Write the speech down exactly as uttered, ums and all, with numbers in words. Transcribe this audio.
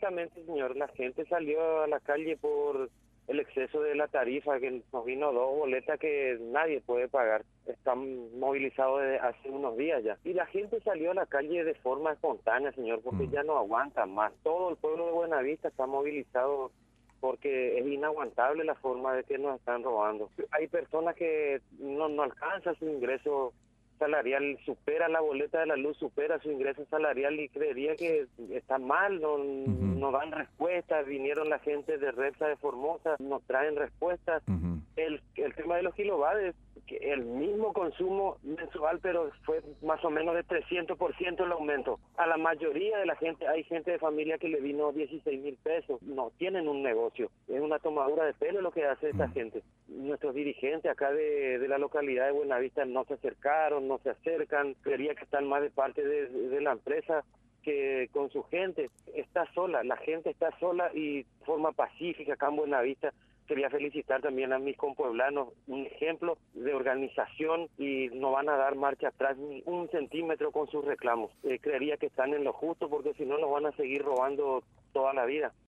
Exactamente, señor. La gente salió a la calle por el exceso de la tarifa, que nos vino dos boletas que nadie puede pagar. Están movilizados desde hace unos días ya. Y la gente salió a la calle de forma espontánea, señor, porque Mm. ya no aguanta más. Todo el pueblo de Buenavista está movilizado porque es inaguantable la forma de que nos están robando. Hay personas que no, no alcanzan su ingreso salarial, supera la boleta de la luz, supera su ingreso salarial y creería que está mal, no, Ujú, no dan respuestas. Vinieron la gente de Repsa de Formosa, nos traen respuestas. ujú. El, el tema de los kilovatios, que el mismo consumo mensual, pero fue más o menos de trescientos por ciento el aumento. A la mayoría de la gente, hay gente de familia que le vino dieciséis mil pesos, no tienen un negocio, es una tomadura de pelo lo que hace esta Mm. gente. Nuestros dirigentes acá de, de la localidad de Buenavista no se acercaron, no se acercan, creería que están más de parte de, de la empresa que con su gente. Está sola, la gente está sola y de forma pacífica acá en Buenavista. Quería felicitar también a mis compueblanos, un ejemplo de organización y no van a dar marcha atrás ni un centímetro con sus reclamos. Eh, creería que están en lo justo porque si no nos van a seguir robando toda la vida.